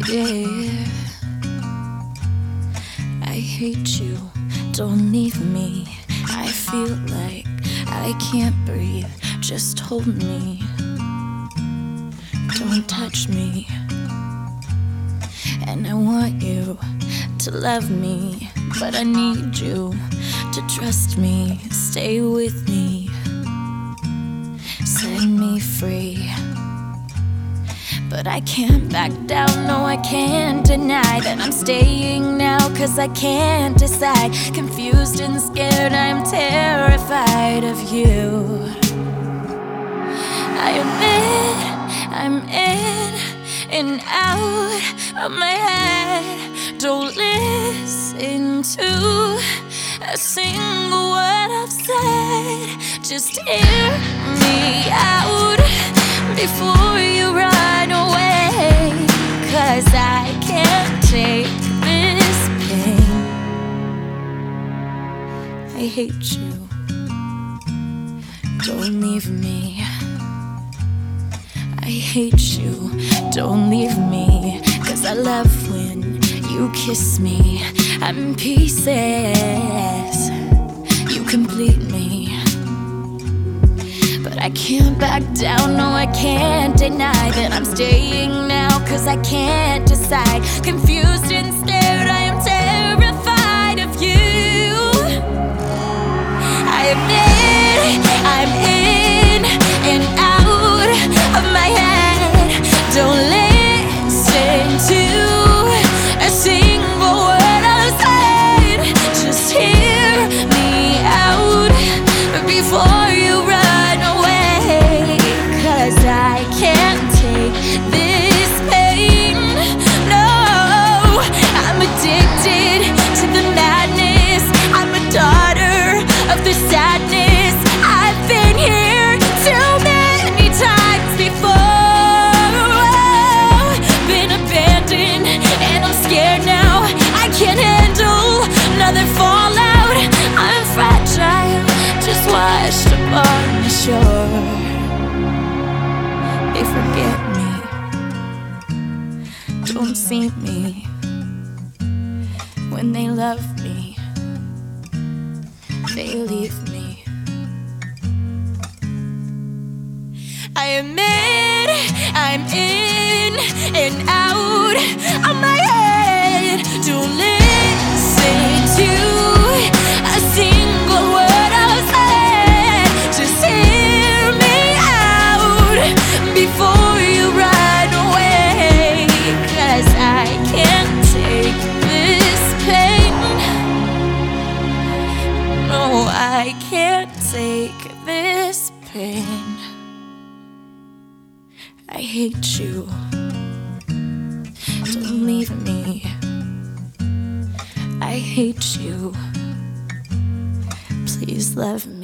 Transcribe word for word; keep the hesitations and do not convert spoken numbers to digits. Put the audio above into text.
Yeah, I hate you, don't leave me. I feel like I can't breathe, just hold me. Don't touch me. And I want you to love me, but I need you to trust me. Stay with me, set me free. But I can't back down, no I can't deny that I'm staying now, cause I can't decide. Confused and scared, I'm terrified of you. I admit I'm in and out of my head. Don't listen to a single word I've said. Just hear me out before you run away, cause I can't take this pain. I hate you, don't leave me. I hate you, don't leave me, cause I love when you kiss me. I'm in pieces, you complete me. But I can't back down, no I can't deny that I'm staying now, cause I can't decide. Confused and scared, I am terrified of you. I admit I'm in and out of my head. Don't listen to a single word I've said. Just hear me out before you run away, cause I can't take this pain. No, I'm addicted to the madness. I'm a daughter of the sadness. I've been here too many times before. Been abandoned and I'm scared now. I can't handle another fallout. I'm fragile, just washed up on the shore. They forget me, don't see me. When they love me, they leave me. I admit I'm in and out of my head. Don't listen to a single word I've said. Just hear me out before you run away, cause I can't take this pain. No, I can't take this pain. I hate you, don't leave me. I hate you, please love me.